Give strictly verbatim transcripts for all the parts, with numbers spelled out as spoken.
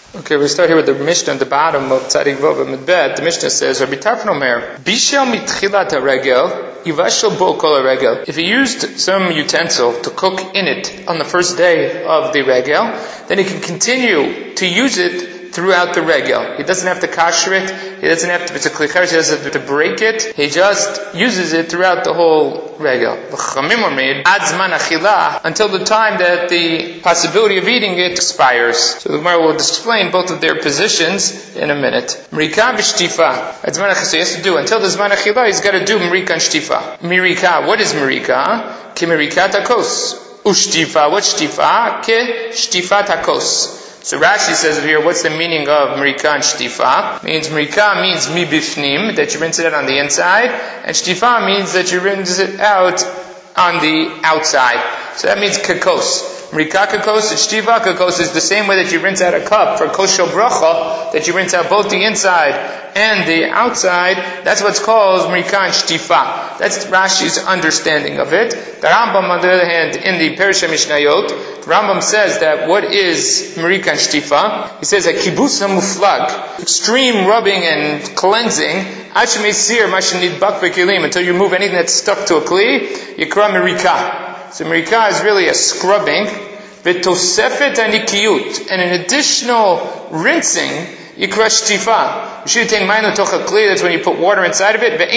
Okay, we start here with the Mishnah at the bottom of Tzadik Vav Midbet. The Mishnah says, Rabbi Tarfon Omer, Bishel mitchilat haregel, yivashel bo kol haregel. If he used some utensil to cook in it on the first day of the regel, then he can continue to use it throughout the regel. He doesn't have to kasher it. He doesn't have to, if it's a klicher, he doesn't have to break it. He just uses it throughout the whole regel. Until the time that the possibility of eating it expires. So the Gemara will explain both of their positions in a minute. Mirika v'shtifa. So he has to do, until the zman achila, he's got to do mirika and shtifa. Mirika, what is mirika? Ke mirika takos. Ushtifa, what shtifa? Ke shtifa takos. So Rashi says here, what's the meaning of Mirika and Shtifa? It means Mirika means mi bifnim, that you rinse it out on the inside, and Shtifa means that you rinse it out on the outside. So that means kakos. Mirika kakos and Shtifa kakos is the same way that you rinse out a cup for kosher bracha, that you rinse out both the inside and the outside. That's what's called Mirika and Shtifa. That's Rashi's understanding of it. The Rambam, on the other hand, in the Perusha Mishnayot, the Rambam says that what is Mirika and Shtifa? He says that kibus hamuflag, extreme rubbing and cleansing, until you remove anything that's stuck to a kli, yikra Mirika. So Mirika is really a scrubbing, v'tosefet anikiyut, and an additional rinsing, yikra Shtifa. You that's when you put water inside of it.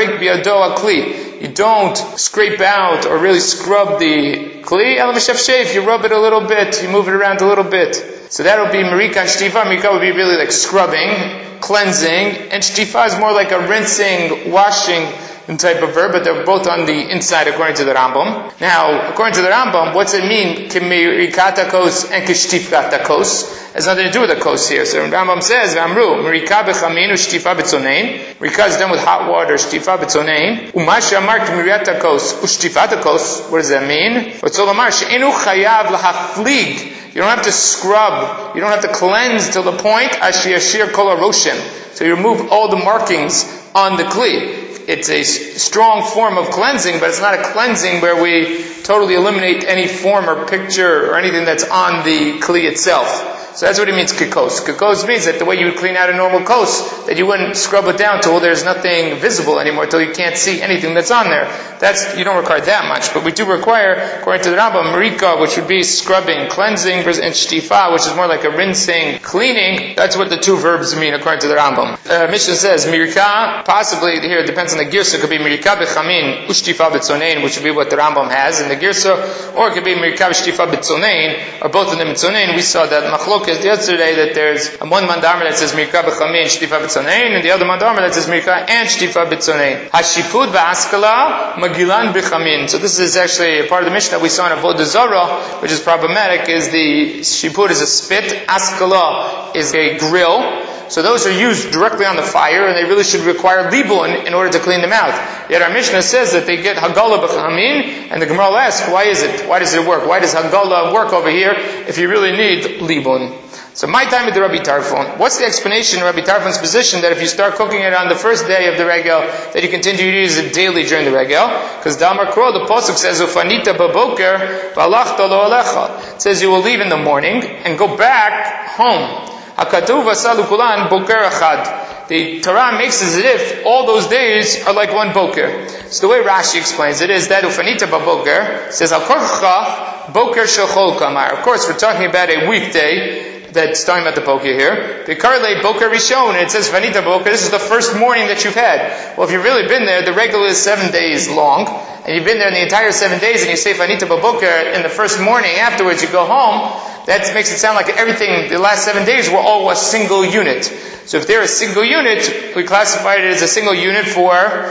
You don't scrape out or really scrub the kli. You rub it a little bit, you move it around a little bit. So that will be Mirika and Shtifa. Mirika would be really like scrubbing, cleansing, and Shtifa is more like a rinsing, washing type of verb, but they're both on the inside according to the Rambam. Now, according to the Rambam, what's it mean? Kimirikata kos and kishtifkata kos. Has nothing to do with the kos here. So the Rambam says, V'amru, mirika b'chamin u'shtifa b'tzonein. Mirika is done with hot water, shtifa b'tzonein. U'mash amar kimiriyata kos u'shtifata kos. What does that mean? V'tzol she'enu chayav l'haflig. You don't have to scrub, you don't have to cleanse till the point, ashi yashir kol haroshem. So you remove all the markings on the kli. It's a strong form of cleansing, but it's not a cleansing where we totally eliminate any form or picture or anything that's on the kli itself. So that's what it means, kikos. Kikos means that the way you would clean out a normal kos, that you wouldn't scrub it down till there's nothing visible anymore, till you can't see anything that's on there. That's, you don't require that much, but we do require, according to the Rambam, mirika, which would be scrubbing, cleansing, and shtifa, which is more like a rinsing, cleaning. That's what the two verbs mean, according to the Rambam. Uh, Mishnah says, mirika, possibly here, it depends on the girsa, it could be mirika b'chamin, ushtifa b'tzonein, which would be what the Rambam has in the girsa, or it could be mirika b'shtifa b'tzonein, or both of them b'tzonein. We saw that machlok yesterday that there's one mandarma that says mirika b'chamin shtifa b'tzonein, and the other mandarma that says mirika and shtifa b'tzonein. Hashipud ba'askala magilan b'chamin. So this is actually a part of the Mishnah we saw in Avodah Zarah, which is problematic. Is the shipud is a spit, askala is a grill. So those are used directly on the fire, and they really should require libun in order to clean them out. Yet our Mishnah says that they get hagala b'chamin, and the Gemara will ask, why is it? Why does it work? Why does hagala work over here if you really need libun? So my time with the Rabbi Tarfon. What's the explanation of Rabbi Tarfon's position that if you start cooking it on the first day of the regel, that you continue to use it daily during the regel? Because Damar Kro, the pasuk says, "Ufanita baboker v'alachta lo alecha." It says you will leave in the morning and go back home. Hakatuv asalu kulan boker achad. The Torah makes it as if all those days are like one boker. So the way Rashi explains it is that ufanita baboker says al korcha boker shechol kamar. Of course, we're talking about a weekday. That's talking about the boker here. The Karle Boker Rishon, and it says Vanita Boker, this is the first morning that you've had. Well, if you've really been there, the regular is seven days long, and you've been there in the entire seven days, and you say Vanita Boker in the first morning, afterwards you go home, that makes it sound like everything, the last seven days were all a single unit. So if they're a single unit, we classified it as a single unit for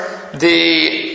the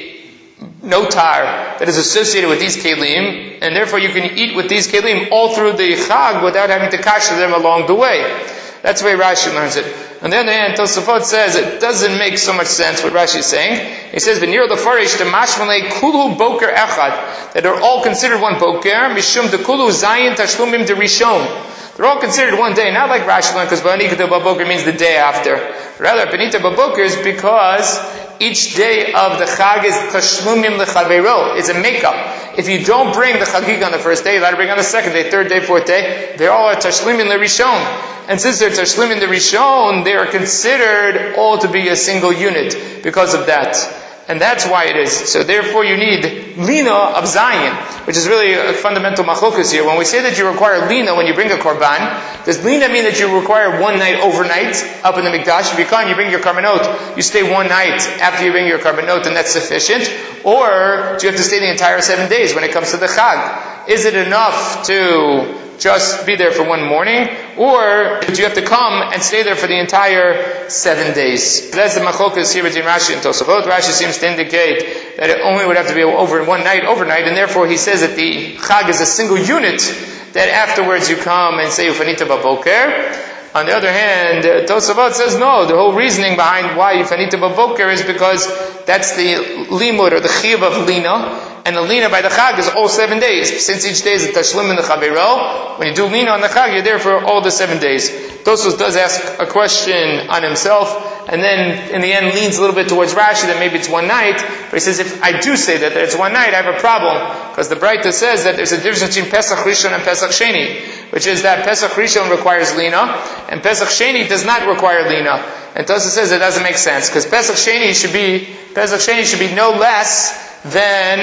notar that is associated with these kelim, and therefore you can eat with these kelim all through the chag without having to kasher them along the way. That's the way Rashi learns it. On the other hand, Tosafot says it doesn't make so much sense what Rashi is saying. He says, "V'nir lefarish the mashmalei kulu boker echad," that they're all considered one boker. Mishum de kulu zayin tashlumim de rishon. They're all considered one day, not like Rashi learned, because B'anikata Baboker means the day after. Rather, Benita Baboker is because each day of the Chag is Tashlumim Lechaveiro. It's a makeup. If you don't bring the Chagig on the first day, you got to bring on the second day, third day, fourth day. They all are Tashlumim Lerishon. And since they're tashlim in the Rishon, they are considered all to be a single unit because of that. And that's why it is. So therefore you need lina of Zayin, which is really a fundamental machlokus here. When we say that you require lina when you bring a korban, does lina mean that you require one night overnight up in the mikdash? If you come, you bring your karbanot, you stay one night after you bring your karbanot, and that's sufficient? Or do you have to stay the entire seven days when it comes to the chag? Is it enough to just be there for one morning, or do you have to come and stay there for the entire seven days? That's the machlokas here between Rashi and Tosafot. Rashi seems to indicate that it only would have to be over one night, overnight, and therefore he says that the chag is a single unit, that afterwards you come and say Ufanita Baboker. On the other hand, Tosafot says no, the whole reasoning behind why Ufanita Baboker is because that's the limud or the chiyuv of lina. And the lina by the chag is all seven days. Since each day is a tashlim in the chaveiro, when you do lina on the chag, you're there for all the seven days. Tosos does ask a question on himself, and then in the end leans a little bit towards Rashi that maybe it's one night. But he says, if I do say that, that it's one night, I have a problem. Because the Braita says that there's a difference between Pesach Rishon and Pesach Sheni, which is that Pesach Rishon requires lina, and Pesach Sheni does not require lina. And Tosos says it doesn't make sense, because Pesach Sheni should be, Pesach Sheni should be no less than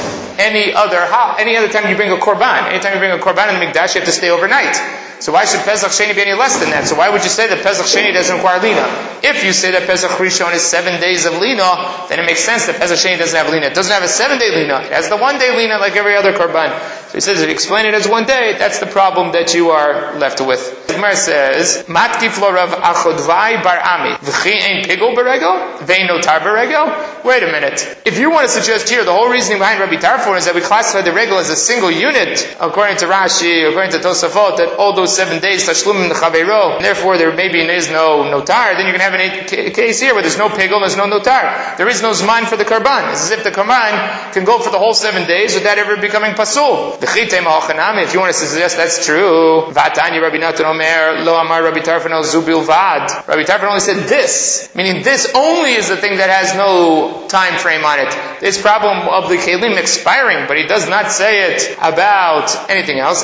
any other any other time you bring a korban. Anytime you bring a korban in the mikdash, you have to stay overnight. So why should Pesach Sheni be any less than that? So why would you say that Pesach Sheni doesn't require lina? If you say that Pesach Rishon is seven days of lina, then it makes sense that Pesach Sheni doesn't have lina. It doesn't have a seven day lina. It has the one day lina like every other korban. So he says if you explain it as one day, that's the problem that you are left with. The Gemara says, Matkif lo Rav Achodvai bar Ami, v'chi ein pigol beregel, vein notar beregel. Wait a minute. If you want to suggest here, the whole reasoning behind Rabbi Tarfon is that we classify the regel as a single unit, according to Rashi, according to Tosafot, that all those seven days, tashlum in the chaveiro, and therefore there maybe is no notar, then you can have a case here where there's no pigol, there's no notar. There is no zman for the karban. It's as if the karban can go for the whole seven days without ever becoming pasul. If you want to suggest that's true, Vatanya Rabbi Natan Omer, Lo Amar Rabbi Tarfon al Zubil Vad. Rabbi Tarfon only said this, meaning this only is the thing that has no time frame on it. This problem of the kelim expiring, but he does not say it about anything else.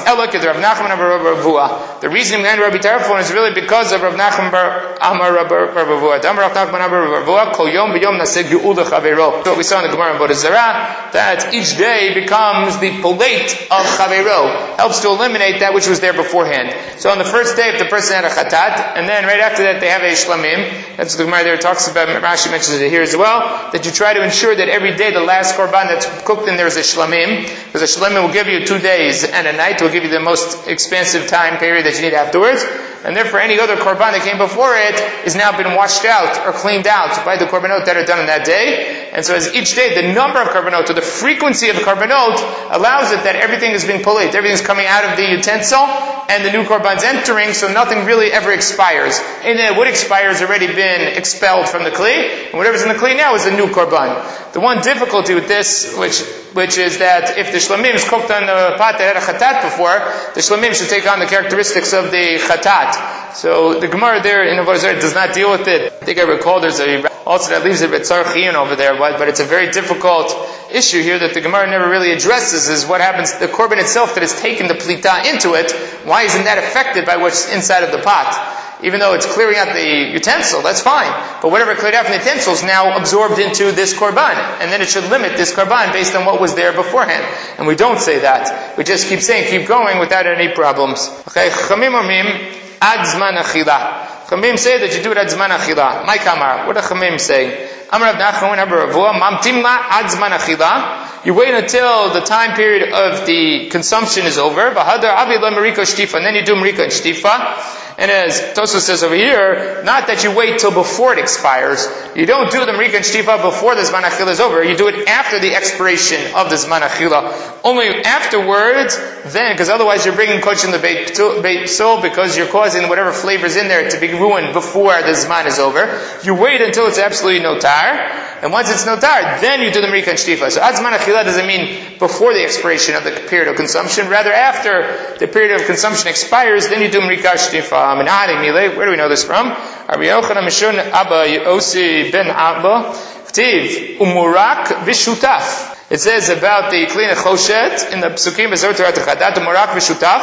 The reason behind Rabbi Tarfon is really because of Rav Nachman bar Amar Rabbi Avua. Amar Rav Nachman Amar Rabbi Avua, Kol Yom B'Yom Naseh Geula Chaveiro. So we saw in the Gemara in Avodah Zarah that each day becomes the polate of Chaveiro, helps to eliminate that which was there beforehand. So on the first day, if the person had a chatat, and then right after that they have a shlamim, that's what the Gemara there talks about, Rashi mentions it here as well, that you try to ensure that every day the last korban that's cooked in there is a shlamim, because a shlamim will give you two days and a night, will give you the most expansive time period that you need afterwards, and therefore any other korban that came before it is now been washed out or cleaned out by the korbanot that are done on that day. And so as each day, the number of korbanot, or the frequency of the korbanot, allows it that everything is being polite, everything's coming out of the utensil, and the new korban's entering, so nothing really ever expires. And then what expires has already been expelled from the kli, and whatever's in the kli now is the new korban. The one difficulty with this, which which is that if the shlamim is cooked on the pot that had a chatat before, the shlamim should take on the characteristics of the chatat. So the Gemara there in Avodah Zarah does not deal with it. I think I recall there's a also that leaves it with Tzar Chiyun over there, but, but it's a very difficult issue here that the Gemara never really addresses, is what happens, the korban itself that has taken the plita into it, why isn't that affected by what's inside of the pot? Even though it's clearing out the utensil, that's fine. But whatever cleared out from the utensil is now absorbed into this korban. And then it should limit this korban based on what was there beforehand. And we don't say that. We just keep saying, keep going without any problems. Okay, Chachamim omrim, ad zman achila. Chachamim say that you do it ad zman achila. My kamar, what do Chachamim say? Amar Rav Nachman Amar Rav Avua, mamtim la ad zman achila. You wait until the time period of the consumption is over. V'hadar avi la merika shtifa. And then you do merika and shtifa. And as Tosfos says over here, not that you wait till before it expires. You don't do the Merika and Shtifa before the Zman Achila is over. You do it after the expiration of the Zman Achila. Only afterwards, then, because otherwise you're bringing Kodesh in the Beit Sol, because you're causing whatever flavor's in there to be ruined before the Zman is over. You wait until it's absolutely notar. And once it's notar, then you do the Merika and Shtifa. So Ad Zman Achila doesn't mean before the expiration of the period of consumption. Rather, after the period of consumption expires, then you do Merika and Shtifa. Where do we know this from? Rabbi Yochanan Mishun Abba Yosi ben Abba Ktiv Umurak Vishutaf. It says about the Klina Choshet in the Psukim Bezor Torah Techadat Umurak Vishutaf.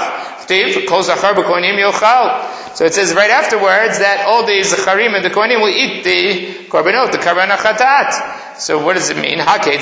So it says right afterwards that all the Zacharim and the Kohanim will eat the Korbanot, the Karban HaChatat. So what does it mean?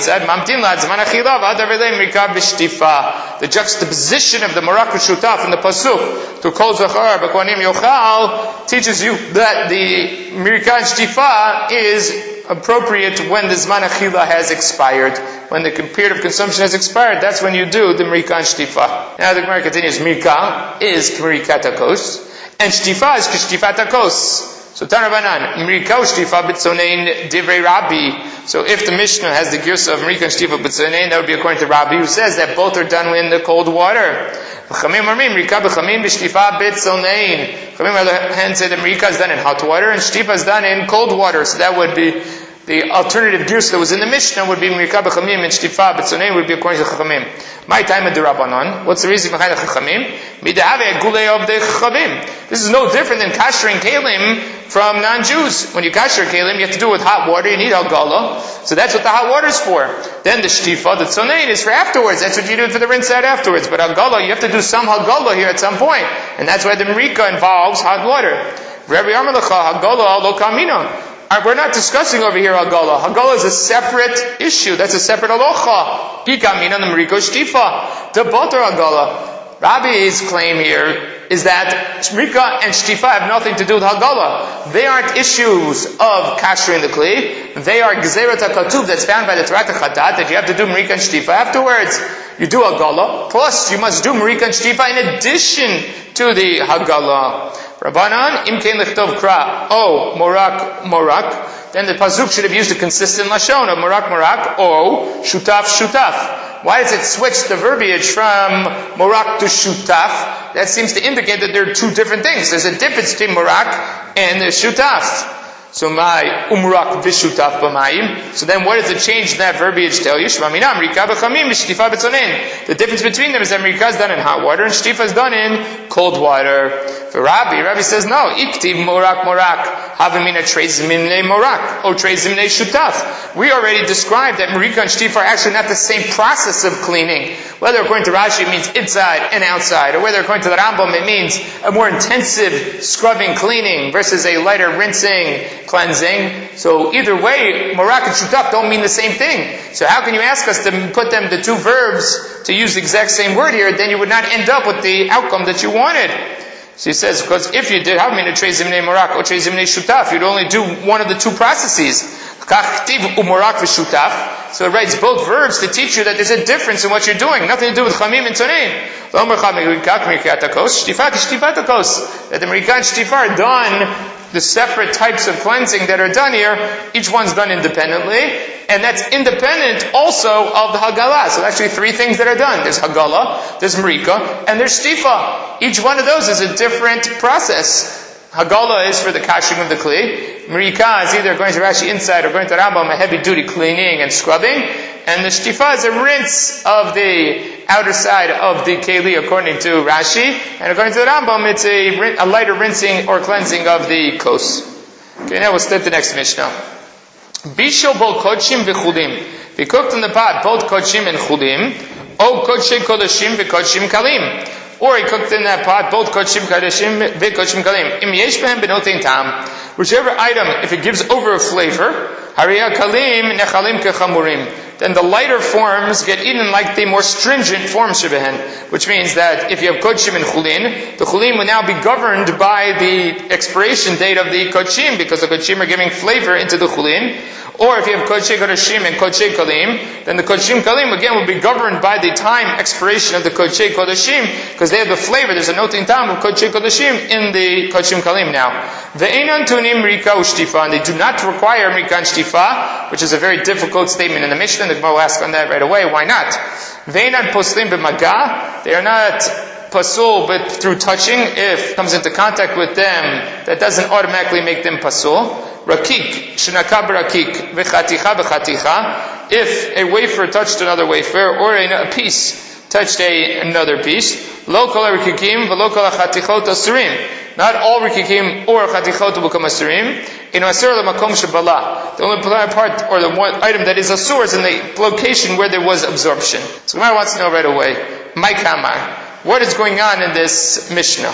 The juxtaposition of the Morak Shutaf in the Pasuk to Kol Zachar B'Kohanim Yochal teaches you that the Mirika Shtifa is appropriate when the Zman Achila has expired. When the period of consumption has expired, that's when you do the Mirika Shtifa. Now the Gemara continues, Mirika is Mirika Takos, and Shtifa is Shtifa Takos. So Tanabanan, Mirika Shtifa B'Tzonein Divrei Rabbi. So if the Mishnah has the girsa of Mirika Shtifa B'Tzonein, that would be according to Rabbi, who says that both are done in the cold water. Chachamim Armim, Mirika B'Chamim B'Shtifa B'Tzonein. Chachamim on the other hand say that Mirika is done in hot water and Shtifa is done in cold water. So that would be the alternative girsa that was in the Mishnah would be Mirika B'Chamim and Shtifa B'Tzonein would be according to Chachamim. My time of the Rabbanon. What's the reason behind the Chachamim? Midahave Gulei of the Chachamim. This is no different than kashering kalim from non-Jews. When you kasher kalim, you have to do it with hot water. You need hagala. So that's what the hot water is for. Then the shtifa, the tzonein, is for afterwards. That's what you do for the rinse out afterwards. But hagala, you have to do some hagala here at some point. And that's why the Mirika involves hot water. Rabbi Amalecha, hagala lo kamina. We're not discussing over here Hagala. Hagala is a separate issue. That's a separate halacha. Kikamina the Mirika Shtifa. The Botar Hagala. Rabbi's claim here is that Shmika and Shtifa have nothing to do with Hagala. They aren't issues of kashering the Kli. They are Gzerat HaKatuv that's found by the Torah Chatat that you have to do Mirika and Shtifa afterwards. You do Hagala, plus you must do Mirika and Shtifa in addition to the Hagala. Rabbanan, Imkein Lichtov Kra, O, Morak, Morak. Then the Pasuk should have used a consistent Lashon of Morak, Morak, O, Shutaf, Shutaf. Why does it switch the verbiage from Morak to Shutaf? That seems to indicate that there are two different things. There's a difference between Morak and the Shutaf. So my umrak v'shutaf b'mayim. So then what does the change in that verbiage tell you? Shmaminam rika b'chamim v'shtifa b'tzonein. The difference between them is that Mirika is done in hot water and Shtifa is done in cold water. For Rabbi, Rabbi says no. Iktiv morak morak havamina treis zimnei morak or treis zimnei shutaf. We already described that Mirika and Shtifa are actually not the same process of cleaning. Whether according to Rashi it means inside and outside, or whether according to the Rambam it means a more intensive scrubbing, cleaning versus a lighter rinsing, cleansing. So either way, morak and shutaf don't mean the same thing. So how can you ask us to put them, the two verbs, to use the exact same word here? Then you would not end up with the outcome that you wanted. So he says, because if you did have me to trei zimnei morak or trei zimnei shutaf, you'd only do one of the two processes. So it writes both verbs to teach you that there's a difference in what you're doing. Nothing to do with chamim and tzonein. That the Mirika and Shtifa are done, the separate types of cleansing that are done here, each one's done independently, and that's independent also of the Hagala. So actually three things that are done. There's Hagala, there's Mirika, and there's Shtifa. Each one of those is a different process. Hagala is for the kashing of the Kli. Mirika is either going to Rashi inside or going to Rambam, a heavy duty cleaning and scrubbing. And the Shtifa is a rinse of the outer side of the Keli according to Rashi. And according to the Rambam, it's a, a lighter rinsing or cleansing of the kos. Okay, now we'll start the next Mishnah. Bishul bol kodshim v'chudim. Be cooked in the pot, both kodshim and chudim. O kodshe kodashim v'kodshim kalim. Or he cooked in that pot both kodshim kodashim v'kodshim kalim. Im yesh behem benotein tam. Whichever item, if it gives over a flavor, hariya kalim nechalim kechamurim. Then the lighter forms get eaten like the more stringent forms shebehen. Which means that if you have kodshim and chulin, the chulin will now be governed by the expiration date of the kodshim, because the kodshim are giving flavor into the chulin. Or if you have Kodshei Kodashim and Kodshei Kalim, then the Kodshim Kalim again will be governed by the time expiration of the Kodshei Kodashim, because they have the flavor. There's a noting time of Kodshei Kodashim in the Kodshim Kalim now. Ve'enan tunim Mirika u'Shtifa, and they do not require Mirika and Shtifa, which is a very difficult statement in the Mishnah. The Gemara will ask on that right away. Why not? Ve'enan poslim b'maga, they are not pasul, but through touching. If it comes into contact with them, that doesn't automatically make them pasul. Rakik, shenaka b'rakik, v'chaticha b'chaticha. If a wafer touched another wafer, or a piece touched a, another piece, lo kol rikikim v'lo kol chatichot asurim. Not all rikikim or chatichot will become asurim. In asur l'makom shebala. The only part, or the one item that is asur is in the location where there was absorption. So Gemara wants to know right away, my kamar. what is going on in this Mishnah?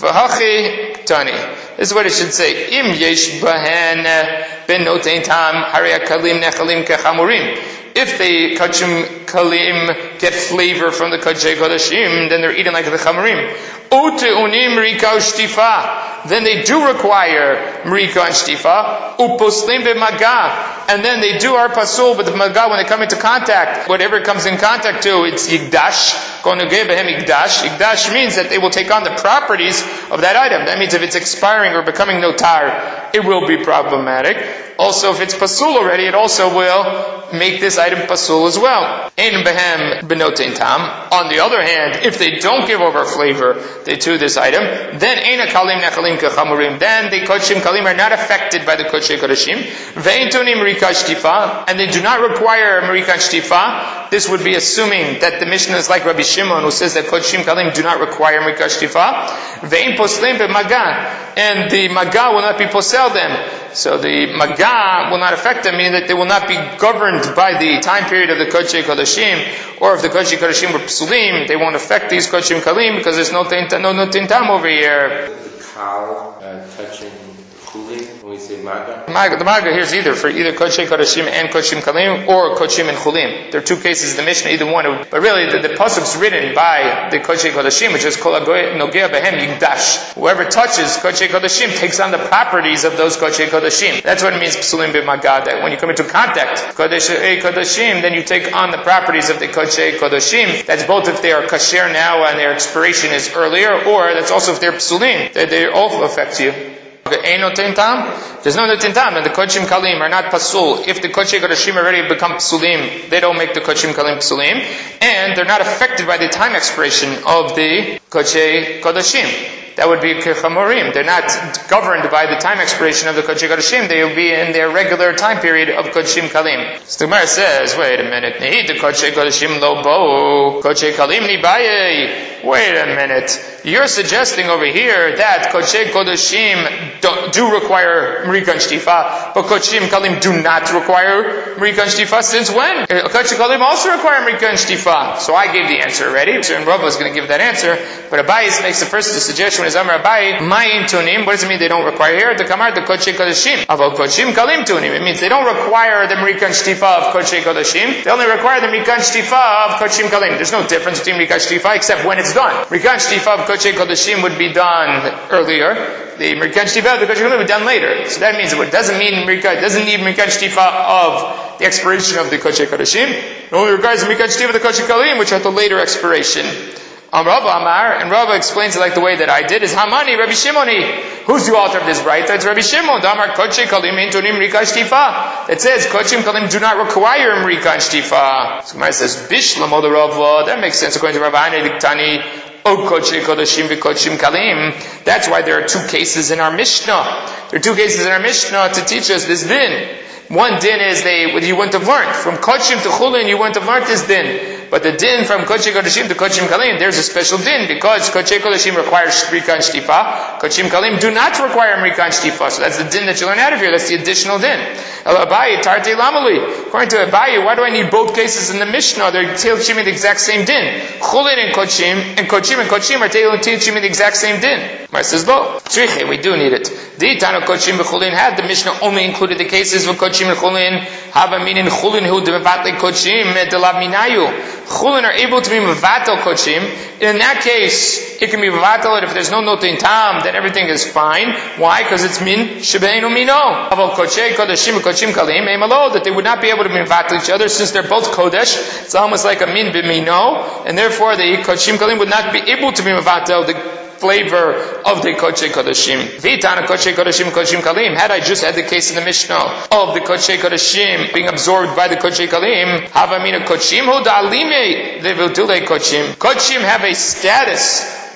V'hachi tani. This is what it should say. Im yesh bahen ben notein tam harei kalim nechalim kechamurim. If they kachim kalim get flavor from the kachei kodashim, then they're eating like the chamurim. Ute unim rika ushtifa. Then they do require Marika and Shtifa, uposlim b'maga, and then they do our pasul with the maga when they come into contact. Whatever it comes in contact to, it's yigdash. Going to give him yigdash. Yigdash means that they will take on the properties of that item. That means if it's expiring or becoming notar, it will be problematic. Also, if it's pasul already, it also will make this item pasul as well. Ein behem benotein tam. On the other hand, if they don't give over flavor to this item, then ein kalim nechalim kechamurim. Then the kodshim kalim are not affected by the kodshei kodashim. Ve'ein tonim marika shtifa, and they do not require marika shtifa. This would be assuming that the Mishnah is like Rabbi Shimon, who says that kodshim kalim do not require marika shtifa. Ve'ein poslim b'maga, and the maga will not be posel them. So the maga will not affect them, meaning that they will not be governed by the time period of the kodshei kodashim, or if the kodshei kodashim were psulim, they won't affect these kodshim kalim because there's no tintam no, no tintam over here. The cow uh, touching chulin when we say maga. Maga, the maga here is either for either kodshei kodashim and kodshim kalim, or kodshim and chulim. There are two cases in the Mishnah, either one. But really, the, the pasuk's written by the kodshei kodashim, which is kol nogea behem yigdash. Whoever touches kodshei kodashim takes on the properties of those kodshei kodashim. That's what it means psulim b'maga. That when you come into contact kodshei kodashim, then you take on the properties of the kodshei kodashim. That's both if they are kasher now and their expiration is earlier, or that's also if they're psulim, that they all affect you. There's no notintam, and the kodshim kalim are not pasul. If the kodshei kodashim already become psulim, they don't make the kodshim kalim psulim, and they're not affected by the time expiration of the kodshei kodashim. That would be kechamorim. They're not governed by the time expiration of the kodshei kodashim. They will be in their regular time period of kodshim kalim. So the Gemara says, wait a minute. Nehi the kodshei kodashim lo bo kodshei kalim ni baye. Wait a minute. You're suggesting over here that kodshei kodashim do, do require marika and shtifa, but kodshim kalim do not require marika and shtifa. Since when? Kodshei kalim also require marika and shtifa. So I gave the answer already. And Rava is going to give that answer. But Abai makes the first suggestion is Amar Abai, Mayin tunim. What does it mean they don't require here? The kamar the kodshei kodashim. Aval kodshim kalim tunim. It means they don't require the marika and shtifa of kodshei kodashim. They only require the marika and shtifa of kodshim kalim. There's no difference between marika and shtifa except when it's done. Marika and shtifa of kodshei kodashim would be done earlier. The marika and shtifa of the kodshei kalim would be done later. So that means it doesn't mean marika, it doesn't need marika and shtifa of the expiration of the kodshei kodashim. It only requires the marika and shtifa of the kodshei kalim, which are the later expiration. Um, Rava Amar, and Rava explains it like the way that I did, is Hamani, Rabbi Shimoni. Who's the author of this right? It's Rabbi Shimon. Damar Kodshei Kalim Intonim Rika Shtifa. That says Kodshim Kalim do not require Rika and Shtifa. So Gemara says Bishlam O the Rava. That makes sense according to Rabbi Diktani. O Kodshei Kodashim v'Kodshim Kalim. That's why there are two cases in our Mishnah. There are two cases in our Mishnah to teach us this din. One din is they you wouldn't have learned from Kodshim to Chulin. You wouldn't have learned this din. But the din from Kodshei Kodashim to Kodshim Kalim, there's a special din because Kodshei Kodashim requires Rika and Shtifa. Kodshim Kalim do not require Rika and Shtifa. So that's the din that you learn out of here. That's the additional din. El Abayi, Tarte Lamali. According to Abayi, why do I need both cases in the Mishnah? They're teaching me the exact same din. Chulin and Kodshim, and Kodshim and Kodshim are teaching me the exact same din. Mar says, lo, Tzriche, we do need it. The Tano Kodshim v'Chulin had the Mishnah only included the cases of Kodshim and Chulin. Hava minin Chulin hu devatle Kodshim delav minayu. Chulin are able to be mevatel kodshim. In that case, it can be mevatel if there's no notin tam, then everything is fine. Why? Because it's min shebeinu mino. Aval kodshei kodashim kodshim kalim emalo, that they would not be able to be mevatel each other since they're both kodesh. It's almost like a min b'mino, and therefore the kodshim kalim would not be able to be mevatel the flavor of the Kodshei Kodashim. V'itana Kodshei Kodashim Kodshim Kalim. Had I just had the case in the Mishnah of the Kodshei Kodashim being absorbed by the Kodshei Kalim, Havamina Kodshim Hu Da'alime Leviltule Kodshim. Kodshim have a status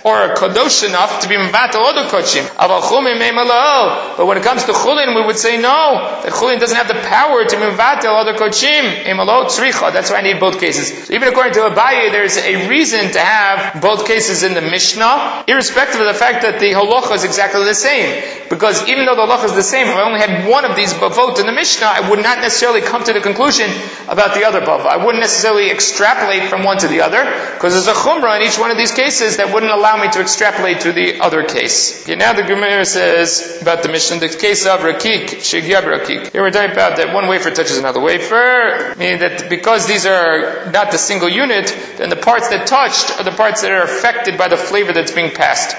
or kadosh enough to be mevatel other kochim. But when it comes to chulin, we would say no, that chulin doesn't have the power to be mevatel other kochim. Emalo tzricha. That's why I need both cases. So even according to Abaye, there's a reason to have both cases in the Mishnah, irrespective of the fact that the halacha is exactly the same. Because even though the halacha is the same, if I only had one of these bavot in the Mishnah, I would not necessarily come to the conclusion about the other bava. I wouldn't necessarily extrapolate from one to the other, because there's a chumrah in each one of these cases that wouldn't allow me to extrapolate to the other case. Okay, now the Gemara says about the Mishnah, the case of rakik, shegiab rakik. Here we're talking about that one wafer touches another wafer, meaning that because these are not the single unit, then the parts that touched are the parts that are affected by the flavor that's being passed.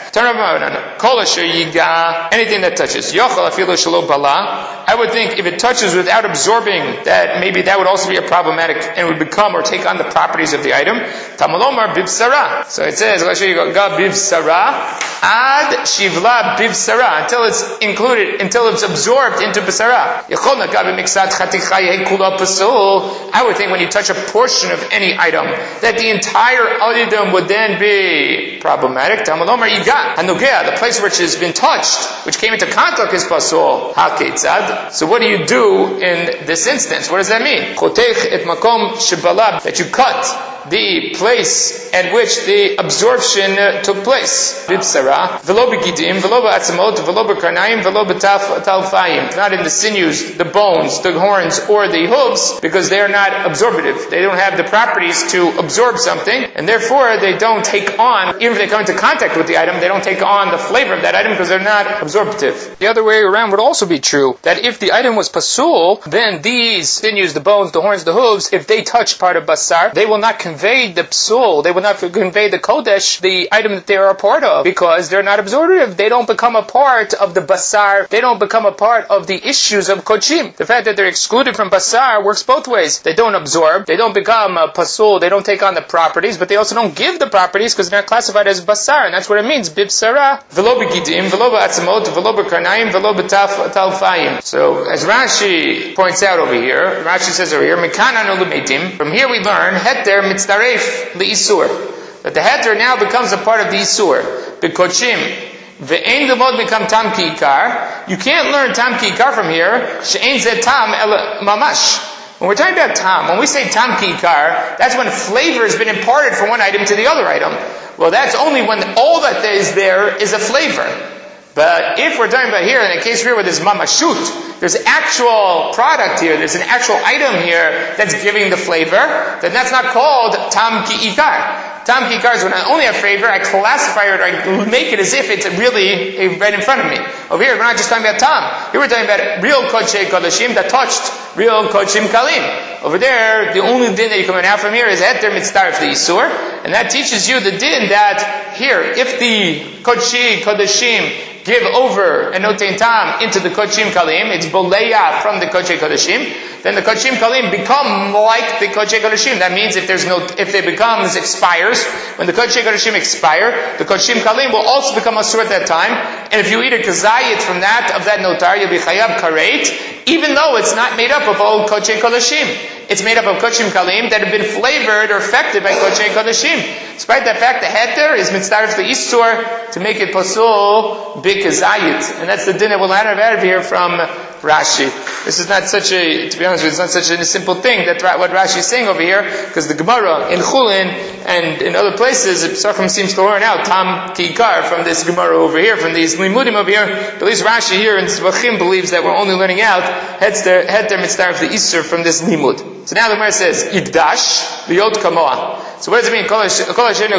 Anything that touches. I would think if it touches without absorbing, that maybe that would also be a problematic and would become or take on the properties of the item. Tamalomar bivsara. So it says, I'll show you, ga bivsara, ad shivla bivsara, until it's included, until it's absorbed into bivsara. I would think when you touch a portion of any item, that the entire item would then be problematic. Tamalomar yiga, hanugea, the place which has been touched, which came into contact is pasul. Ha-ketzad. So what do you do in this instance? What does that mean? Chotech et makom shebalab, that you cut the place at which the absorption uh, took place. Bibsara, velo begidim, velo ba'atzamot, velo b'karnaim, velo b'talfayim. Not in the sinews, the bones, the horns, or the hooves, because they are not absorptive. They don't have the properties to absorb something, and therefore they don't take on, even if they come into contact with the item, they don't take on the flavor of that item because they're not absorptive. The other way around would also be true, that if the item was pasul, then these sinews, the bones, the horns, the hooves, if they touch part of basar, they will not convey the psul, they will not convey the kodesh, the item that they are a part of, because they're not absorptive. They don't become a part of the basar. They don't become a part of the issues of kochim. The fact that they're excluded from basar works both ways. They don't absorb, they don't become a pasul, they don't take on the properties, but they also don't give the properties because they're not classified as basar, and that's what it means. Bibsara, velo begidim, velo ba'atzamot, velo b'karnaim, velo b'talfayim. So, as Rashi points out over here, Rashi says over here, Mikana no lumetim. From here we learn, heter mitzdaref li'isur, that the heter now becomes a part of the isur. B'kochim. Ve'ein lemod become tam ki ikar. You can't learn tam ki ikar from here. She'ein zeh tam el mamash. When we're talking about tam, when we say tam ki ikar, that's when flavor has been imparted from one item to the other item. Well, that's only when all that is there is a flavor. But if we're talking about here, in a case here where there's mamashut, there's actual product here, there's an actual item here that's giving the flavor, then that's not called tam ki ikar. Tam ki ikar is when I only have flavor, I classify it, or I make it as if it's really right in front of me. Over here, we're not just talking about tam. Here we're talking about real kodshei kodashim that touched real kodshim kalim. Over there, the only din that you come out from here is heter mitzdaref the isur, and that teaches you the din that here, if the kodshei kodashim give over and notain tam into the kodshim kalim, it's boleya from the kodshei kodashim, then the kodshim kalim become like the kodshei kodashim. That means if there's no, if it becomes expires, when the kodshei kodashim expire, the kodshim kalim will also become asur at that time, and if you eat a kazayit from that, of that notar, you'll be chayab karet, even though it's not made up of all kodshei kodashim. It's made up of kodshim kalim that have been flavored or affected by kodshei kodashim. Despite that fact, the heter is mitzdaref the isur to make it pasul b'kazayit, and that's the din that we'll learn out of here from Rashi. This is not such a, to be honest with you, it's not such a simple thing that what Rashi is saying over here, because the Gemara in Chulin and in other places, Psachim seems to learn out tam ki ikar from this Gemara over here, from these limudim over here. But at least Rashi here in Tzvachim believes that we're only learning out heter mitzdaref the isur from this limud. So now the Gemara says yigdash liyot kamoa. So what does it mean? Yigdash.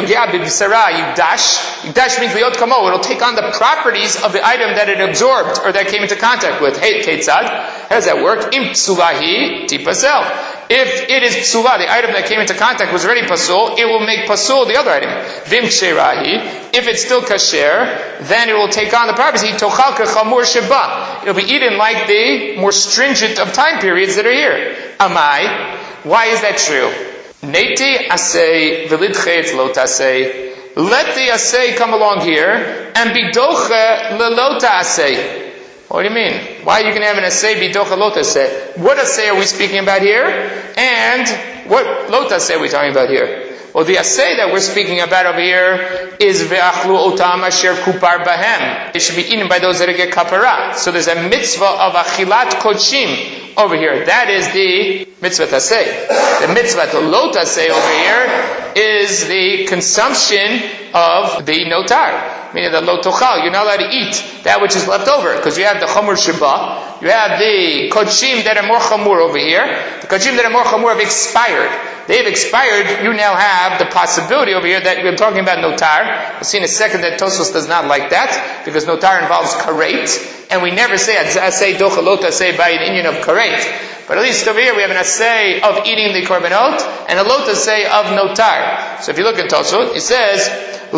Yigdash means liyot kamoa. It'll take on the properties of the item that it absorbed or that came into contact with. Hey, ketzad. How does that work? Im psulahi tipasel. If it is psula, the item that came into contact was already pasul, it will make pasul the other item. Vim ksherahi. If it's still kasher, then it will take on the properties. Tochal kechamur sheba. It'll be eaten like the more stringent of time periods that are here. Amai. Why is that true? Neti asay v'lidchet lo tasay. Let the asay come along here and be doche lelota asay. What do you mean? Why you can have an asay bidocha lo tasay? What asay are we speaking about here? And what lo tasay are we talking about here? Well, the asay that we're speaking about over here is ve'achlu otam asher kupar bahem. It should be eaten by those that get kapara. So there's a mitzvah of achilat kodshim over here. That is the mitzvah taseh. The mitzvah to lo taseh over here is the consumption of the notar. Meaning the lo tochal. You're not allowed to eat that which is left over. Because you have the chamur sheba. You have the kodshim that are more chamur over here. The kodshim that are more chamur have expired. They've expired. You now have the possibility over here that we're talking about notar. We'll see in a second that Tosfos does not like that, because notar involves karet. And we never say asay docha lo taseh by an Indian of karet. But at least over here we have an asay of eating the korbanot and a lo taseh of notar. So if you look at Tosfos, it says,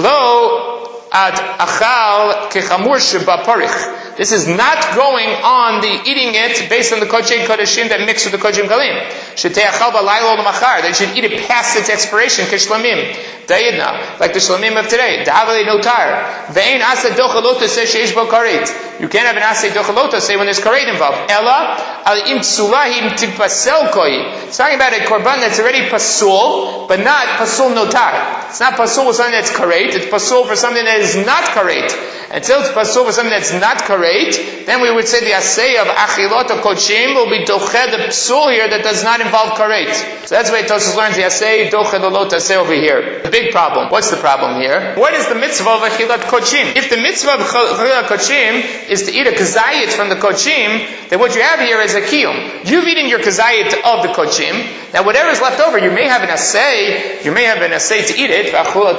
lo ad achal kechamur sheba parich. This is not going on the eating it based on the kodshim kodeshim that mix with the kodshim kalim. Sheteiachal b'laylo l'machar. They should eat it past its expiration. Kishlamim. Dayidna. Like the shlamim of today. Da'avali notar. Ve'ein aseh docha lo taseh sheish bo karet. You can't have an aseh docha lo taseh when there's karet involved. Ella al im psulahim tipasel koi. It's talking about a korban that's already pasul, but not pasul notar. It's not pasul for something that's karet. It's pasul for something that is not karet. Until it's pasul for something that's not karet, then we would say the asay of achilot kodshim will be doched the psul here that does not involve karet. So that's why Tosfos learns the asay doched the lo taseh over here. The big problem. What's the problem here? What is the mitzvah of achilot kodshim? If the mitzvah of achilot kodshim is to eat a kazayit from the kodshim, then what you have here is a kiyum. You've eaten your kazayit of the kodshim. Now whatever is left over, you may have an asay, you may have an asay to eat it, but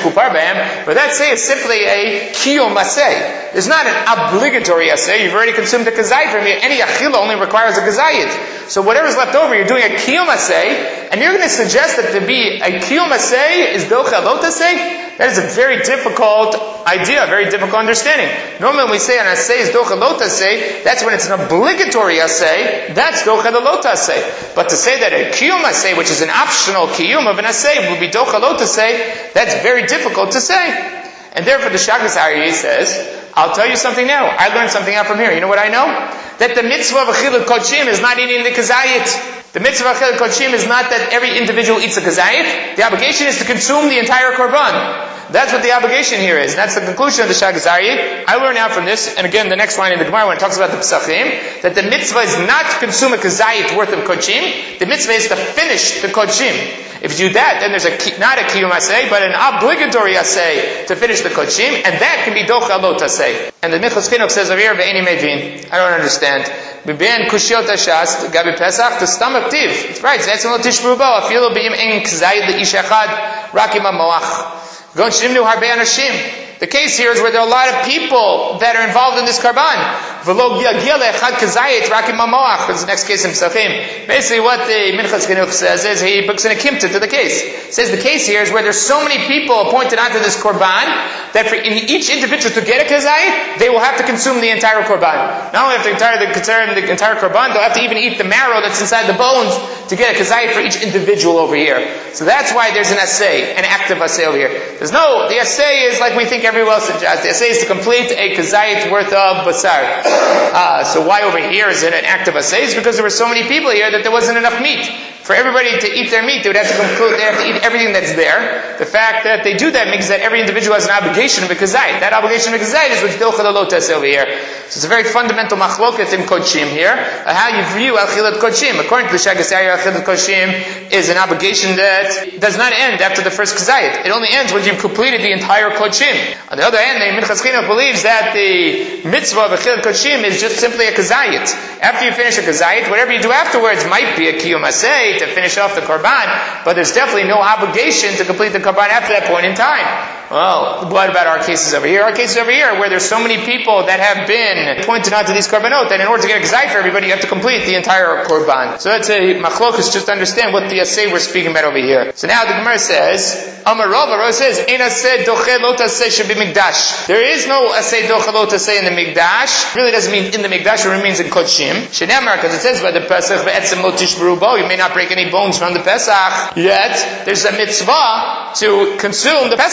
that asay is simply a kiyum asay. There's not an obligatory asay. You've already consumed the kazayit from it. Any achila only requires a kazayit. So whatever's left over, you're doing a kiyum asay, and you're going to suggest that to be a kiyum asay is docha lo taseh? That is a very difficult idea, a very difficult understanding. Normally when we say an asay is docha lo taseh, that's when it's an obligatory asay, that's docha lo taseh. But to say that a kiyum asay, which is an optional kiyum of an asay, will be docha lo taseh, that's very difficult to say. And therefore the Shagas Aryeh says, I'll tell you something now. I learned something out from here. You know what I know? That the mitzvah of achilat kodshim is not eating the kazayit. The mitzvah of achilat kodshim is not that every individual eats a kazayit. The obligation is to consume the entire korban. That's what the obligation here is. And that's the conclusion of the Shagas Aryeh. I learn out from this, and again, the next line in the Gemara when it talks about the Pesachim, that the mitzvah is not to consume a kazayit worth of kodshim. The mitzvah is to finish the kodshim. If you do that, then there's a not a kiyum asay, but an obligatory asay to finish the kodshim, and that can be docha lo taseh. And the Minchas Chinuch says over here, ve'eni mevin. I don't understand. B'ben kushiyot hashas gabi pesach to stomach tiv. It's right. That's lo tishbru bo. Afilu b'im ein kzayid leish echad rakim hamoach. Gon shimnu harbe anashim. The case here is where there are a lot of people that are involved in this karban. V'lo yagil echad kazayit rakim hamoach. That's the next case in Pesachim. Basically, what the Minchas Chinuch says is he books in a kimta to the case. It says the case here is where there's so many people appointed onto this korban that for in each individual to get a kazayit, they will have to consume the entire korban. Not only have to entire the, the entire korban, they'll have to even eat the marrow that's inside the bones to get a kazayit for each individual over here. So that's why there's an assay, an active assay over here. There's no, the assay is like we think everyone else suggests. The assay is to complete a kazayit worth of basar. Uh, so why over here is it an active assay? It's because there were so many people here that there wasn't enough meat. For everybody to eat their meat, they would have to conclude, they have to eat everything that's there. The fact that they do that means that every individual has an obligation of a kazayit. That obligation of a kazayit is what's docha lo taseh over here. So it's a very fundamental machloket in kodshim here, uh, how you view achilat kodshim. According to the Shagas Aryeh, achilat kodshim is an obligation that does not end after the first kazayit. It only ends when you've completed the entire kodshim. On the other hand, the Minchas Chinuch believes that the mitzvah of achilat kodshim is just simply a kazayit. After you finish a kazayit, whatever you do afterwards might be a kiyum asay to finish off the korban, but there's definitely no obligation to complete the korban after that point in time. Well, what about our cases over here? Our cases over here, where there's so many people that have been pointed onto these korbanot, that in order to get a kazayit for everybody, you have to complete the entire korban. So that's a machlokus, just to understand what the asay we're speaking about over here. So now the Gemara says, Amar Rav, Rav says, Ein asay doche lo taseh shebi mikdash. There is no asay doche lo taseh in the mikdash. It really doesn't mean in the mikdash, it means in kodshim. Shenemar, because it says by the Pesach, ve'etzem lo tishbru bo, you may not break any bones from the Pesach. Yet, there's a mitzvah to consume the Pesach, which says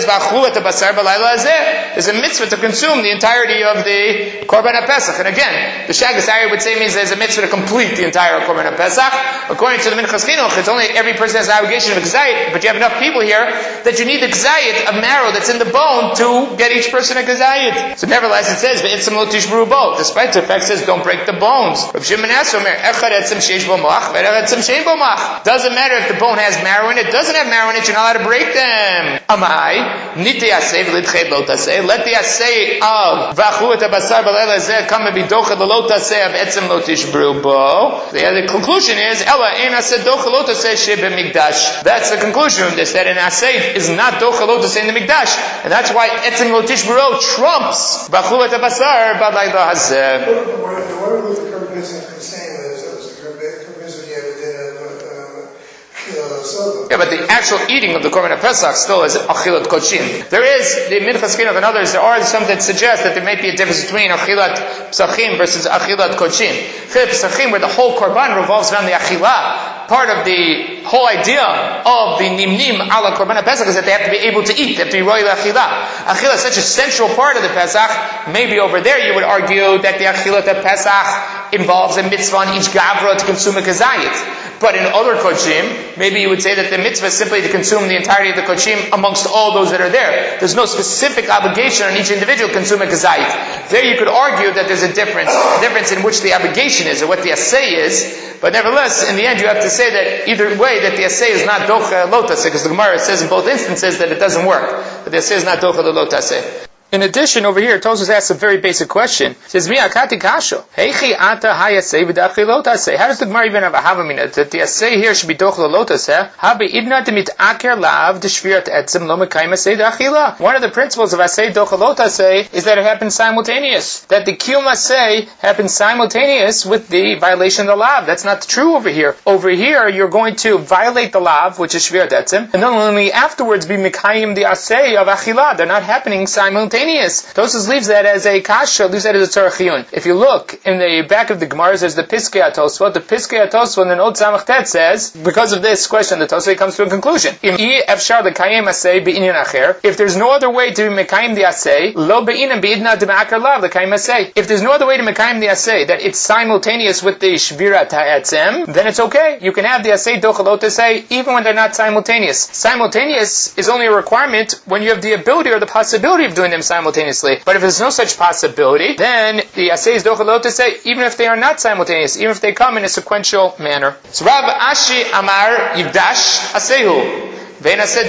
says, V'achlu et basar b'layla hazeh. There's a mitzvah to consume the entirety of the Korban HaPesach. And again, the Shagas Ari would say means there's a mitzvah to complete the entire Korban HaPesach. According to the Minchas Chinuch, it's only every person has an obligation of gzayit, but you have enough people here that you need the gzayit of marrow that's in the bone to get each person a gzayit. So nevertheless it says, V'etzem lo tishbru bo. Despite the fact it says, don't break the bones. Rav Shimon Asher Omer, Echad etzem sheish bo moach, v'echad etzem shein bo moach. Doesn't matter if the bone has marrow in it, doesn't have marrow in it, you're not allowed to break them. Amai, niti aseh v'litched lo taseh. Let the aseh of v'achlu et habasar b'layla hazeh come and be dochad lo taseh of etzem lo tishbru bo. The conclusion is, Ella ein aseh dochad lo taseh she b'mikdash. That's the conclusion of this, that an aseh is not dochad lo taseh in the mikdash. And that's why etzem lo tishbru trumps v'achlu et habasar b'layla hazeh. What was the Kirk Vincent saying that it was the Kirk Vincent you have Yeah, but the actual eating of the Korban HaPesach still is Achilat Kochim. There is, the Minchas Chinuch and others, there are some that suggest that there may be a difference between Achilat Psachim versus Achilat Kochim. Achilat Psachim, where the whole Korban revolves around the Achilah, part of the whole idea of the Nimnim ala Korban HaPesach is that they have to be able to eat, they have to be Roy Achilah. Achilah is such a central part of the Pesach, maybe over there you would argue that the Achilat HaPesach involves a mitzvah on each Gavra to consume a Kazayit. But in other Kochim, maybe you would say that the mitzvah is simply to consume the entirety of the Kochim amongst all those that are there. There's no specific obligation on each individual to consume a Kazayit. There you could argue that there's a difference, a difference in which the obligation is, or what the assay is, but nevertheless, in the end you have to say that either way, that the assay is not docha lotas, because the Gemara says in both instances that it doesn't work. That the assay is not docha lotas. In addition, over here, Tosfos asks a very basic question. It says, Mi akati kasho. Heichi ata hayasei v'dachi lotasei. How does the Gemara even have a havamina that the assay here should be dochla lotaseh? Habi idna demit aker lav d'shvirat etzem lo mekayim assay d'achila. One of the principles of assay dochla lotasei is that it happens simultaneous. That the kiyum assay happens simultaneous with the violation of the lav. That's not true over here. Over here, you're going to violate the lav, which is shvirat etzem, and then only afterwards be mekayim the assay of achila. They're not happening simultaneously. Tosfos leaves that as a kasha, leaves that as a tzarech chiyun. If you look in the back of the Gemara, there's the Piskei HaTosfot. The Piskei HaTosfot in the Od Samach Tet says, because of this question, the Tosfot comes to a conclusion. If there's no other way to mekayim the asay, lo be'inan be'idna d'ma'akar lav l'kayim asay. If there's no other way to mekayim the asay, that it's simultaneous with the shvirat ha'etzem, then it's okay. You can have the asay dochalot asay even when they're not simultaneous. Simultaneous is only a requirement when you have the ability or the possibility of doing them simultaneously. Simultaneously. But if there's no such possibility, then the assay is dochalot say even if they are not simultaneous, even if they come in a sequential manner. So Rav Ashi Amar Yigdash Asehu. Yigdash,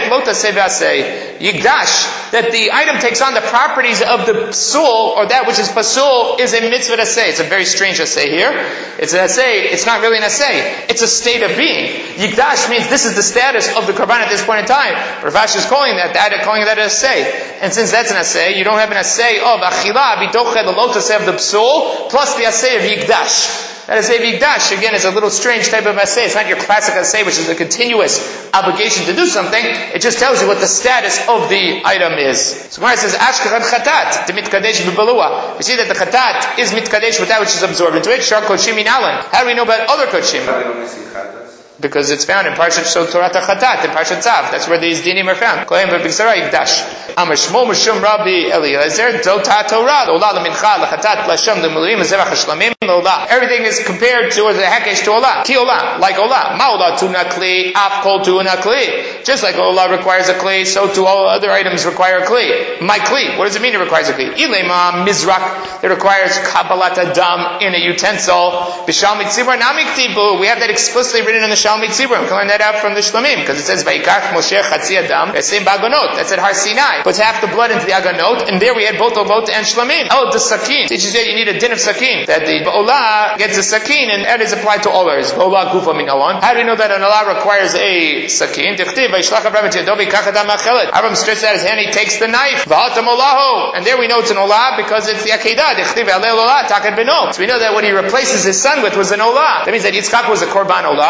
that the item takes on the properties of the psul, or that which is pasul, is a mitzvah assay. It's a very strange assay here. It's an assay, it's not really an assay. It's a state of being. Yigdash means this is the status of the korban at this point in time. Rav Ashi is calling that, that calling that an assay. And since that's an assay, you don't have an assay of achilah, bidoched, the lotus of the psul, plus the assay of Yigdash. That assay of Yigdash, again, is a little strange type of assay. It's not your classic assay, which is a continuous obligation to do something. It just tells you what the status of the item is. So Gemara says, Ashkechan chatat, to mitkadesh b'balua. We see that the chatat is mitkadesh with that which is absorbed into it. Shar kochim inalan. How do we know about other kochim? Because it's found in Parshat Shol Torah Chatat, in Parshat Tzav. That's where these dinim are found. Kohen v'b'gsara Yigdash. Amar Shmo Mishum Rabbi Eliezer Dota Torah Ola l'mincha l'chatat l'shem l'mulim l'zevach hashlamim l'ola. Everything is compared to the hekesh to Ola. Ki Ola, like Ola. Ma Ola tu nakli, af kol tu nakli. Just like Ola requires a kli, so too all other items require a kli. My kli. What does it mean it requires a kli? Ilema mizrak. It requires kabbalat adam in a utensil. B'shal mitzibur namik tibu. We have that explicitly written in the Shal Mitzibur. We can learn that out from the Shlamim, because it says Vayikach Moshe Chatzi Adam Esim Baganot. That's at Har Sinai. Puts half the blood into the Aganot, and there we had both Olot and Shlamim. Oh, the Sakin teaches you that you need a din of Sakin. That the Olah gets a Sakin, and that is applied to all others. Olah Gufa Min Alon. How do we know that an Olah requires a Sakin? Tichtiv Vayishlach Abraham Yado Vayikach Adam Achelet. Abraham stretches out his hand, he takes the knife. V'hatam Olahu. And there we know it's an Olah because it's the Akedah. Tichtiv Alel Olah Takad Beno. So we know that what he replaces his son with was an Olah. That means that Yitzchak was a Korban Olah. He was a Korban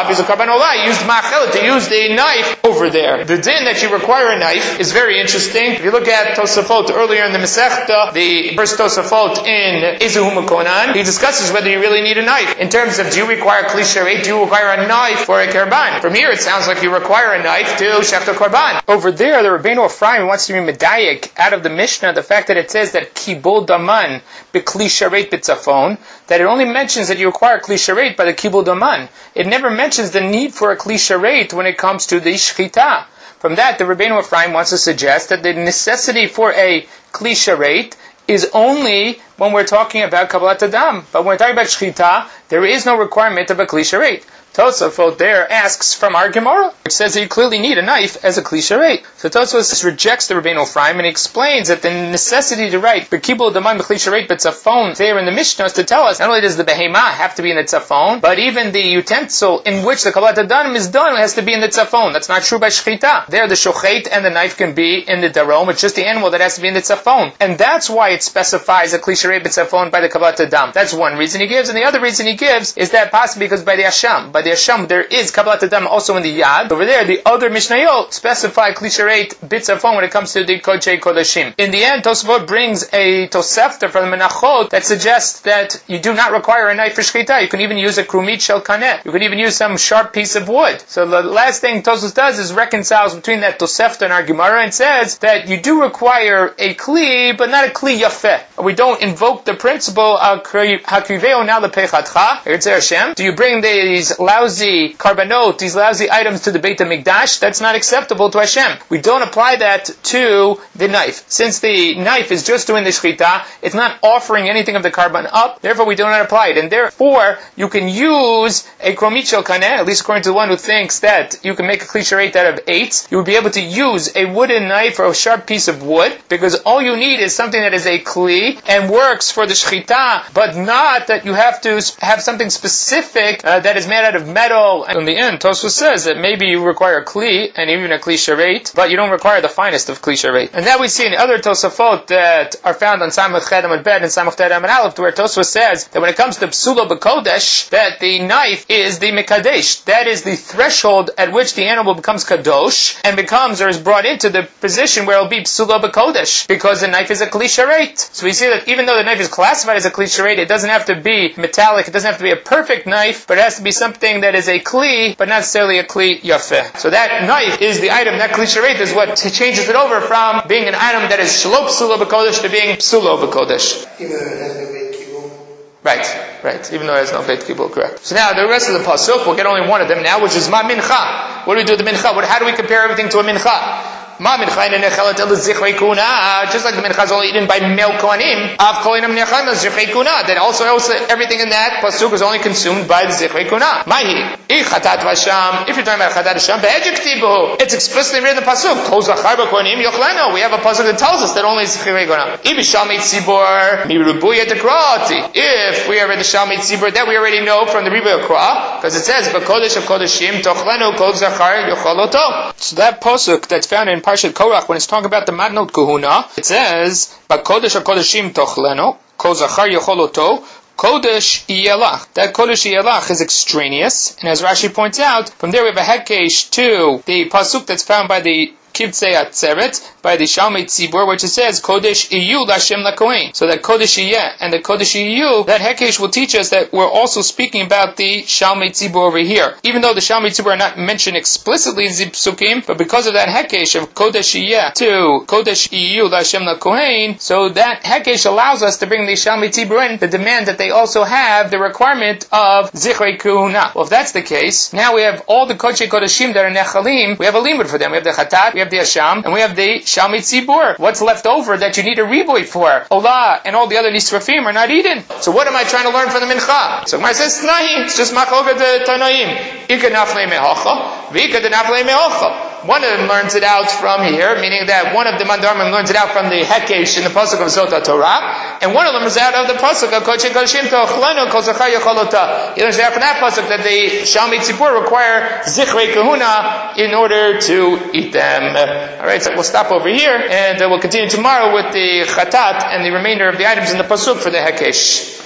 Olah used ma'achelet, to use the knife over there. The din that you require a knife is very interesting. If you look at Tosafot earlier in the Masechta, the first Tosafot in Ezuhu Makonan, he discusses whether you really need a knife. In terms of, do you require kli sharet, do you require a knife for a karban? From here it sounds like you require a knife to shechta karban. Over there, the Rabbeinu Ephraim wants to be medayik out of the Mishnah, the fact that it says that kibul daman b'kli sharet b'tzafon, that it only mentions that you require kli sharet by the kibul daman. It never mentions the need for a kli sharet when it comes to the shchita. From that, the Rabbeinu Ephraim wants to suggest that the necessity for a kli sharet is only when we're talking about kabbalat adam. But when we're talking about shchita, there is no requirement of a kli sharet. Tosafot there asks from our Gemara, which says that you clearly need a knife as a kli sharet. So Tosafot rejects the Rabbeinu Ephraim and he explains that the necessity to write b'kibul daman b'kli sharet b'tzafon there in the Mishnah is to tell us not only does the behema have to be in the tzafon, but even the utensil in which the kabbalat adam is done has to be in the tzafon. That's not true by shchita. There the shochet and the knife can be in the darom. It's just the animal that has to be in the tzafon, and that's why it specifies a kli sharet b'tzafon by the kabbalat adam. That's one reason he gives, and the other reason he gives is that possibly because by the asham, by the asham, there is kabbalat adam also in the yad. Over there, the other mishnayot specify kli sharet b'tzafon when it comes to the kodshei kodashim. In the end, Tosafot brings a tosefta from the menachot that suggests that you do not require a knife for shchita. You can even use a krumit shel kaneh. You can even use some sharp piece of wood. So the last thing Tosafot does is reconciles between that tosefta and our Gemara and says that you do require a kli, but not a kli yafeh. We don't invoke the principle of hakriveo now lepechatcha. Do you bring these lousy karbanot, these lousy items to the Beit HaMikdash? That's not acceptable to Hashem. We don't apply that to the knife. Since the knife is just doing the shchita, it's not offering anything of the karban up, therefore we do not apply it. And therefore, you can use a kromit shel kaneh, at least according to the one who thinks that you can make a kli sharet out of eight. You would be able to use a wooden knife or a sharp piece of wood, because all you need is something that is a kli and works for the shchita, but not that you have to have something specific uh, that is made out of metal. And in the end, Tosfos says that maybe you require a kli and even a kli sharet, but you don't require the finest of kli sharet. And that we see in other Tosafot that are found on Samach Ched Amud Bet and Samach Ted Amud Aleph, where Tosfos says that when it comes to psulo b'kodesh, that the knife is the mekadesh. That is the threshold at which the animal becomes kadosh and becomes or is brought into the position where it will be psulo b'kodesh, because the knife is a kli sharet. So we see that even though the knife is classified as a kli sharet, it doesn't have to be metallic, it doesn't have to be a perfect knife, but it has to be something that is a kli, but not necessarily a kli yafeh. So that knife is the item, that kli sharet is what changes it over from being an item that is shlo psulo b'kodesh to being psulo b'kodesh. Even though it has no beit kibul. Right, right. Even though it has no beit kibul, correct. So now the rest of the pasuk, we'll get only one of them now, which is ma mincha. What do we do with the mincha? What, how do we compare everything to a mincha? Ma mincha in nechelet el zichrei kuna, just like the mincha is only eaten by male kohanim. Av kohanim nechem el zichrei kuna. That also, also everything in that pasuk is only consumed by the zichrei kuna. Mahi ich chatat vasham. If you're talking about chatat vasham, be'ejektibu. It's explicitly written in the pasuk. Kol zachar b'kohanim yochleno. We have a pasuk that tells us that only zichrei kuna. If shalmei tzibor mirubuya dekrati. If we are in the shalmei tzibor, that we already know from the ribuya kra, because it says b'kodesh of kodeshim tochleno kol zachar yochaloto. So that pasuk that's found in Parshat Korach, when it's talking about the Matnot Kuhuna, it says, "Bakodesh HaKodeshim Tochleno, Kol Zachar Yocholoto, Kodesh Iyelach." That Kodesh Iyelach is extraneous, and as Rashi points out, from there we have a hekesh to the pasuk that's found by the Kivtzei Atzeret, by the Shalmei Tzibur, which it says, Kodesh Iyu Lashem LaKohen. So that Kodesh Iyeh and the Kodesh Iyu, that Hekesh will teach us that we're also speaking about the Shalmei Tzibur over here. Even though the Shalmei Tzibur are not mentioned explicitly in Zipsukim, but because of that Hekesh of Kodesh Iyeh to Kodesh Iyu Lashem LaKohen, so that Hekesh allows us to bring the Shalmei Tzibur in, the demand that they also have the requirement of Zichrei Kuhuna. Well, if that's the case, now we have all the Kodshei Kodeshim that are Nechalim, we have a limud for them. We have the Chatat, we have the Asham, and we have the Shalmei Tzibur. What's left over that you need a reboot for? Olah and all the other Nisrafim are not eaten. So what am I trying to learn from the Mincha? So Gemara says, Nahi, it's just Machloket the Tanaim. Ika naflei mehocha, v'ika de naflei mehocha. One of them learns it out from here, meaning that one of the Mandarmim learns it out from the Hekesh in the Pasuk of Zot Torah, and one of them is out of the Pasuk of Kodshei Kodeshim Tochleno Kol Zachar Yocholota. He learns it out from that Pasuk that the Shalmei Tzibur require Zichrei Kahuna in order to eat them. Alright, so we'll stop over here, and uh, we'll continue tomorrow with the Chatat and the remainder of the items in the Pasuk for the Hekesh.